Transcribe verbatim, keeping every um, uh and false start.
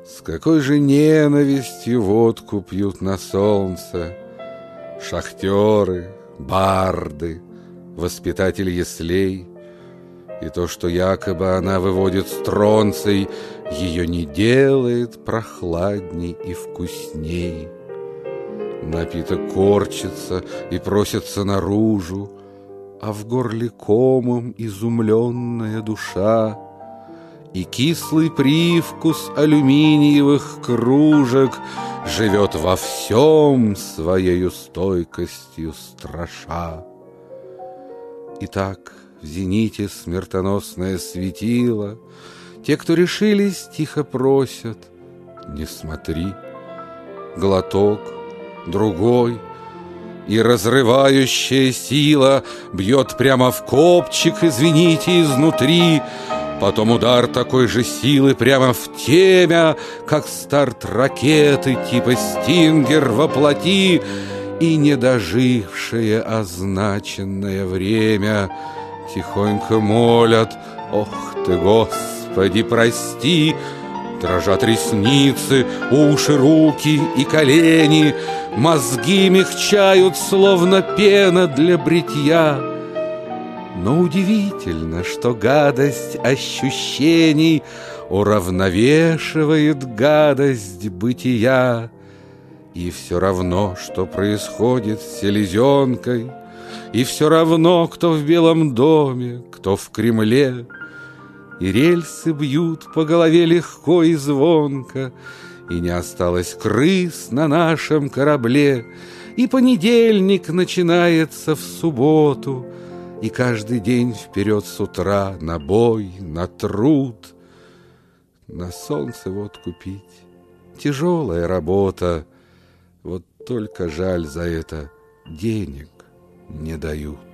С какой же ненавистью водку пьют на солнце шахтеры, барды, воспитатель яслей. И то, что якобы она выводит стронций, ее не делает прохладней и вкусней. Напиток корчится и просится наружу, а в горле комом изумленная душа. И кислый привкус алюминиевых кружек живет во всем своею стойкостью страша. Итак, в зените смертоносное светило, те, кто решились, тихо просят: не смотри. Глоток, другой, и разрывающая сила бьет прямо в копчик, извините, изнутри. Потом удар такой же силы прямо в темя, как старт ракеты типа «Стингер» воплоти. И не дожившее означенное время тихонько молят: ох ты, Господи, прости. Дрожат ресницы, уши, руки и колени, мозги мягчают, словно пена для бритья. Но удивительно, что гадость ощущений уравновешивает гадость бытия. И все равно, что происходит с селезенкой, и все равно, кто в Белом доме, кто в Кремле. И рельсы бьют по голове легко и звонко, и не осталось крыс на нашем корабле. И понедельник начинается в субботу, и каждый день вперед с утра на бой, на труд. На солнце водку пить — тяжелая работа, вот только жаль, за это денег не дают.